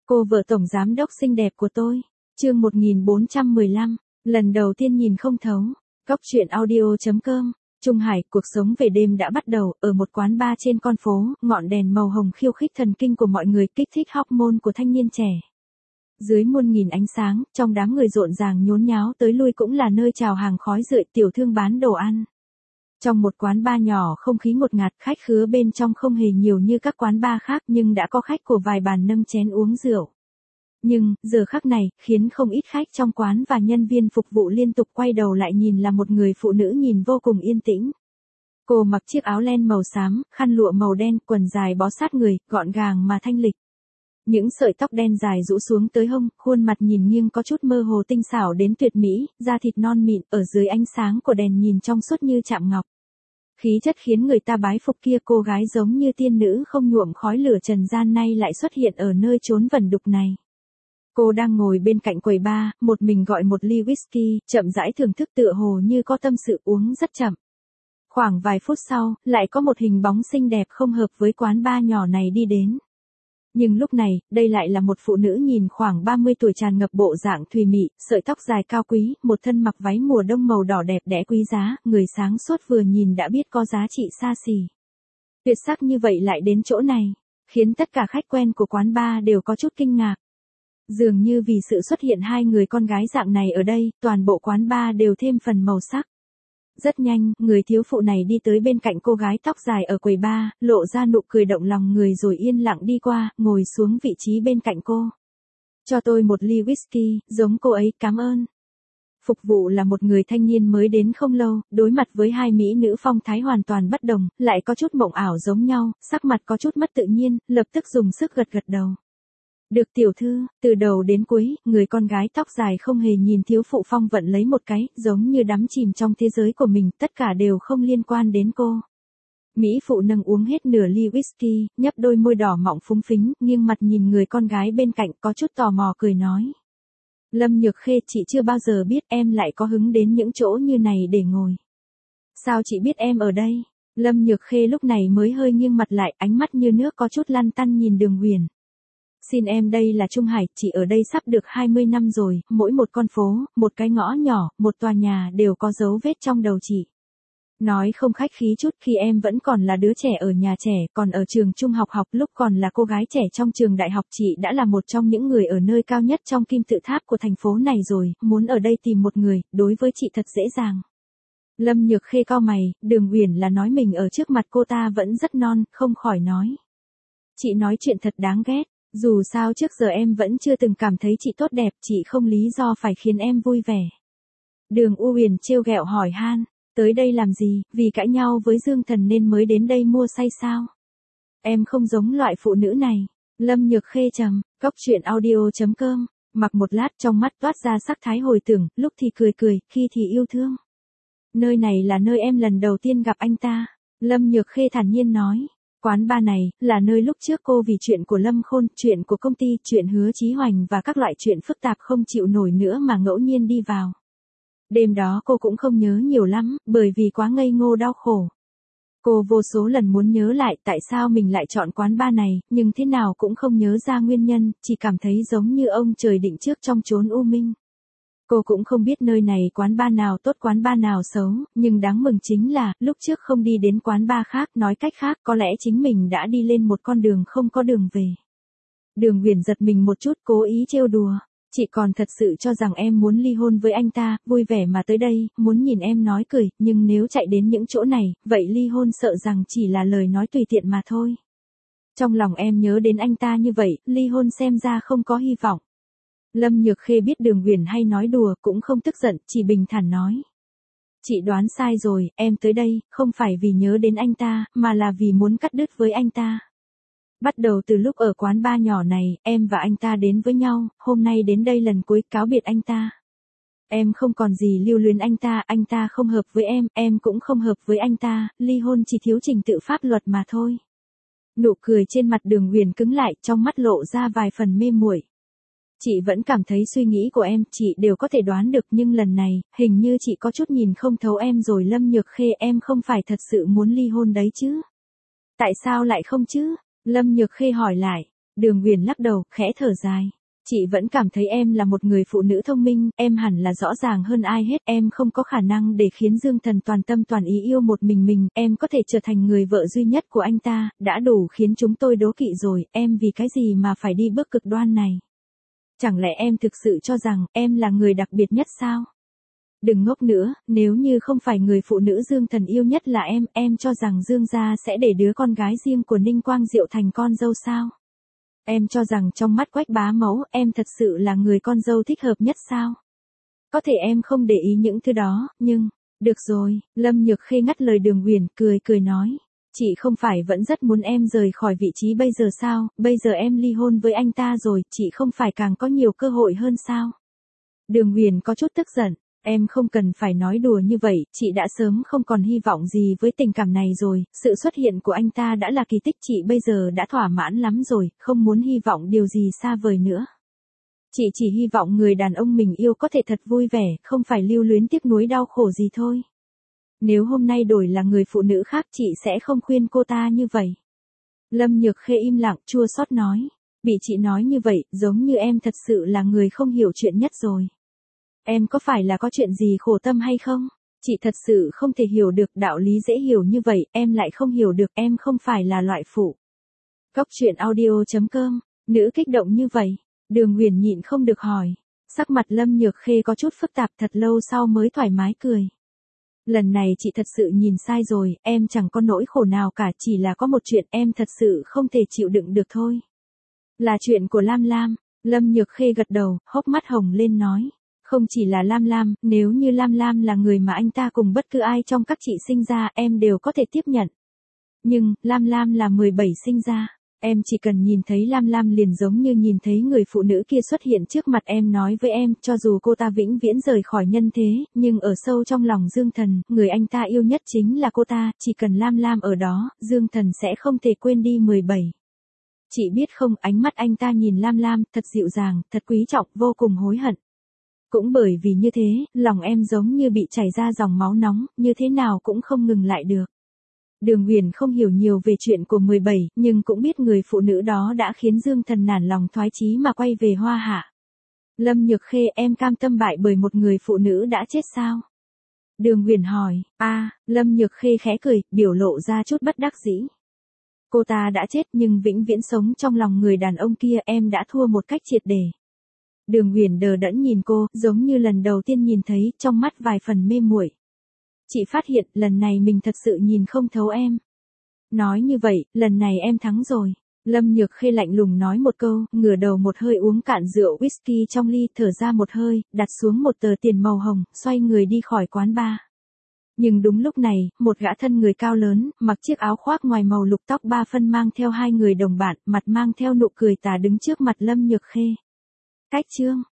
Cô vợ tổng giám đốc xinh đẹp của tôi. Chương 1415, lần đầu tiên nhìn không thấu. Góc truyện audio.com. Trung Hải, cuộc sống về đêm đã bắt đầu, ở một quán bar trên con phố, ngọn đèn màu hồng khiêu khích thần kinh của mọi người, kích thích hormone của thanh niên trẻ. Dưới muôn nghìn ánh sáng, trong đám người rộn ràng nhốn nháo tới lui cũng là nơi chào hàng khói rượi, tiểu thương bán đồ ăn. Trong một quán bar nhỏ không khí ngột ngạt, khách khứa bên trong không hề nhiều như các quán bar khác nhưng đã có khách của vài bàn nâng chén uống rượu. Nhưng, giờ khắc này, khiến không ít khách trong quán và nhân viên phục vụ liên tục quay đầu lại nhìn là một người phụ nữ nhìn vô cùng yên tĩnh. Cô mặc chiếc áo len màu xám, khăn lụa màu đen, quần dài bó sát người, gọn gàng mà thanh lịch. Những sợi tóc đen dài rũ xuống tới hông, khuôn mặt nhìn nghiêng có chút mơ hồ tinh xảo đến tuyệt mỹ, da thịt non mịn, ở dưới ánh sáng của đèn nhìn trong suốt như chạm ngọc. Khí chất khiến người ta bái phục kia, cô gái giống như tiên nữ không nhuộm khói lửa trần gian nay lại xuất hiện ở nơi chốn vẩn đục này. Cô đang ngồi bên cạnh quầy bar, một mình gọi một ly whisky, chậm rãi thưởng thức tựa hồ như có tâm sự uống rất chậm. Khoảng vài phút sau, lại có một hình bóng xinh đẹp không hợp với quán bar nhỏ này đi đến. Nhưng lúc này, đây lại là một phụ nữ nhìn khoảng 30 tuổi tràn ngập bộ dạng thùy mị, sợi tóc dài cao quý, một thân mặc váy mùa đông màu đỏ đẹp đẽ quý giá, người sáng suốt vừa nhìn đã biết có giá trị xa xỉ. Tuyệt sắc như vậy lại đến chỗ này, khiến tất cả khách quen của quán bar đều có chút kinh ngạc. Dường như vì sự xuất hiện hai người con gái dạng này ở đây, toàn bộ quán bar đều thêm phần màu sắc. Rất nhanh, người thiếu phụ này đi tới bên cạnh cô gái tóc dài ở quầy bar, lộ ra nụ cười động lòng người rồi yên lặng đi qua, ngồi xuống vị trí bên cạnh cô. Cho tôi một ly whisky, giống cô ấy, cảm ơn. Phục vụ là một người thanh niên mới đến không lâu, đối mặt với hai mỹ nữ phong thái hoàn toàn bất đồng, lại có chút mộng ảo giống nhau, sắc mặt có chút mất tự nhiên, lập tức dùng sức gật gật đầu. Được tiểu thư, từ đầu đến cuối, người con gái tóc dài không hề nhìn thiếu phụ phong vận lấy một cái, giống như đắm chìm trong thế giới của mình, tất cả đều không liên quan đến cô. Mỹ phụ nâng uống hết nửa ly whisky, nhấp đôi môi đỏ mọng phúng phính, nghiêng mặt nhìn người con gái bên cạnh, có chút tò mò cười nói. Lâm Nhược Khê, chị chưa bao giờ biết em lại có hứng đến những chỗ như này để ngồi. Sao chị biết em ở đây? Lâm Nhược Khê lúc này mới hơi nghiêng mặt lại, ánh mắt như nước có chút lăn tăn nhìn Đường Huyền. Xin em, đây là Trung Hải, chị ở đây sắp được 20 năm rồi, mỗi một con phố, một cái ngõ nhỏ, một tòa nhà đều có dấu vết trong đầu chị. Nói không khách khí chút, khi em vẫn còn là đứa trẻ ở nhà trẻ, còn ở trường trung học học, lúc còn là cô gái trẻ trong trường đại học, chị đã là một trong những người ở nơi cao nhất trong kim tự tháp của thành phố này rồi, muốn ở đây tìm một người, đối với chị thật dễ dàng. Lâm Nhược Khê cau mày, Đường Huyền là nói mình ở trước mặt cô ta vẫn rất non, không khỏi nói. Chị nói chuyện thật đáng ghét. Dù sao trước giờ em vẫn chưa từng cảm thấy chị tốt đẹp, chị không lý do phải khiến em vui vẻ. Đường U Huyền trêu ghẹo hỏi han, tới đây làm gì, vì cãi nhau với Dương Thần nên mới đến đây mua say sao? Em không giống loại phụ nữ này. Lâm Nhược Khê trầm, góc truyện audio.com, mặc một lát trong mắt toát ra sắc thái hồi tưởng, lúc thì cười cười, khi thì yêu thương. Nơi này là nơi em lần đầu tiên gặp anh ta. Lâm Nhược Khê thản nhiên nói. Quán bar này, là nơi lúc trước cô vì chuyện của Lâm Khôn, chuyện của công ty, chuyện Hứa Chí Hoành và các loại chuyện phức tạp không chịu nổi nữa mà ngẫu nhiên đi vào. Đêm đó cô cũng không nhớ nhiều lắm, bởi vì quá ngây ngô đau khổ. Cô vô số lần muốn nhớ lại tại sao mình lại chọn quán bar này, nhưng thế nào cũng không nhớ ra nguyên nhân, chỉ cảm thấy giống như ông trời định trước trong chốn u minh. Cô cũng không biết nơi này quán bar nào tốt quán bar nào xấu, nhưng đáng mừng chính là, lúc trước không đi đến quán bar khác, nói cách khác, có lẽ chính mình đã đi lên một con đường không có đường về. Đường Huyền giật mình một chút, cố ý trêu đùa. Chị còn thật sự cho rằng em muốn ly hôn với anh ta, vui vẻ mà tới đây, muốn nhìn em nói cười, nhưng nếu chạy đến những chỗ này, vậy ly hôn sợ rằng chỉ là lời nói tùy tiện mà thôi. Trong lòng em nhớ đến anh ta như vậy, ly hôn xem ra không có hy vọng. Lâm Nhược Khê biết Đường Huyền hay nói đùa, cũng không tức giận, chỉ bình thản nói. Chị đoán sai rồi, em tới đây, không phải vì nhớ đến anh ta, mà là vì muốn cắt đứt với anh ta. Bắt đầu từ lúc ở quán bar nhỏ này, em và anh ta đến với nhau, hôm nay đến đây lần cuối cáo biệt anh ta. Em không còn gì lưu luyến anh ta không hợp với em cũng không hợp với anh ta, ly hôn chỉ thiếu trình tự pháp luật mà thôi. Nụ cười trên mặt Đường Huyền cứng lại, trong mắt lộ ra vài phần mê muội. Chị vẫn cảm thấy suy nghĩ của em, chị đều có thể đoán được, nhưng lần này, hình như chị có chút nhìn không thấu em rồi. Lâm Nhược Khê, em không phải thật sự muốn ly hôn đấy chứ? Tại sao lại không chứ? Lâm Nhược Khê hỏi lại. Đường Huyền lắc đầu, khẽ thở dài. Chị vẫn cảm thấy em là một người phụ nữ thông minh, em hẳn là rõ ràng hơn ai hết, em không có khả năng để khiến Dương Thần toàn tâm toàn ý yêu một mình, em có thể trở thành người vợ duy nhất của anh ta, đã đủ khiến chúng tôi đố kỵ rồi, em vì cái gì mà phải đi bước cực đoan này? Chẳng lẽ em thực sự cho rằng em là người đặc biệt nhất sao? Đừng ngốc nữa, nếu như không phải người phụ nữ Dương Thần yêu nhất là em cho rằng Dương gia sẽ để đứa con gái riêng của Ninh Quang Diệu thành con dâu sao? Em cho rằng trong mắt Quách bá mẫu, em thật sự là người con dâu thích hợp nhất sao? Có thể em không để ý những thứ đó, nhưng... Được rồi, Lâm Nhược Khê ngắt lời Đường Huyền, cười nói. Chị không phải vẫn rất muốn em rời khỏi vị trí bây giờ sao, bây giờ em ly hôn với anh ta rồi, chị không phải càng có nhiều cơ hội hơn sao? Đường Huyền có chút tức giận. Em không cần phải nói đùa như vậy, chị đã sớm không còn hy vọng gì với tình cảm này rồi, sự xuất hiện của anh ta đã là kỳ tích, chị bây giờ đã thỏa mãn lắm rồi, không muốn hy vọng điều gì xa vời nữa. Chị chỉ hy vọng người đàn ông mình yêu có thể thật vui vẻ, không phải lưu luyến tiếc nuối đau khổ gì thôi. Nếu hôm nay đổi là người phụ nữ khác chị sẽ không khuyên cô ta như vậy. Lâm Nhược Khê im lặng chua xót nói, bị chị nói như vậy, giống như em thật sự là người không hiểu chuyện nhất rồi. Em có phải là có chuyện gì khổ tâm hay không? Chị thật sự không thể hiểu được đạo lý dễ hiểu như vậy, em lại không hiểu được, em không phải là loại phụ. Cóc truyện audio.com, nữ kích động như vậy, Đường Huyền nhịn không được hỏi. Sắc mặt Lâm Nhược Khê có chút phức tạp, thật lâu sau mới thoải mái cười. Lần này chị thật sự nhìn sai rồi, em chẳng có nỗi khổ nào cả, chỉ là có một chuyện em thật sự không thể chịu đựng được thôi. Là chuyện của Lam Lam. Lâm Nhược Khê gật đầu, hốc mắt hồng lên nói. Không chỉ là Lam Lam, nếu như Lam Lam là người mà anh ta cùng bất cứ ai trong các chị sinh ra, em đều có thể tiếp nhận. Nhưng, Lam Lam là 17 sinh ra. Em chỉ cần nhìn thấy Lam Lam liền giống như nhìn thấy người phụ nữ kia xuất hiện trước mặt em, nói với em, cho dù cô ta vĩnh viễn rời khỏi nhân thế, nhưng ở sâu trong lòng Dương Thần, người anh ta yêu nhất chính là cô ta, chỉ cần Lam Lam ở đó, Dương Thần sẽ không thể quên đi 17. Chị biết không, ánh mắt anh ta nhìn Lam Lam, thật dịu dàng, thật quý trọng, vô cùng hối hận. Cũng bởi vì như thế, lòng em giống như bị chảy ra dòng máu nóng, như thế nào cũng không ngừng lại được. Đường Huyền không hiểu nhiều về chuyện của 17, nhưng cũng biết người phụ nữ đó đã khiến Dương Thần nản lòng thoái chí mà quay về Hoa Hạ. Lâm Nhược Khê, em cam tâm bại bởi một người phụ nữ đã chết sao? Đường Huyền hỏi. Lâm Nhược Khê khẽ cười, biểu lộ ra chút bất đắc dĩ. Cô ta đã chết nhưng vĩnh viễn sống trong lòng người đàn ông kia, em đã thua một cách triệt để. Đường Huyền đờ đẫn nhìn cô, giống như lần đầu tiên nhìn thấy, trong mắt vài phần mê muội. Chị phát hiện, lần này mình thật sự nhìn không thấu em. Nói như vậy, lần này em thắng rồi. Lâm Nhược Khê lạnh lùng nói một câu, ngửa đầu một hơi uống cạn rượu whisky trong ly, thở ra một hơi, đặt xuống một tờ tiền màu hồng, xoay người đi khỏi quán bar. Nhưng đúng lúc này, một gã thân người cao lớn, mặc chiếc áo khoác ngoài màu lục, tóc ba phân, mang theo hai người đồng bạn, mặt mang theo nụ cười tà đứng trước mặt Lâm Nhược Khê. Cách chương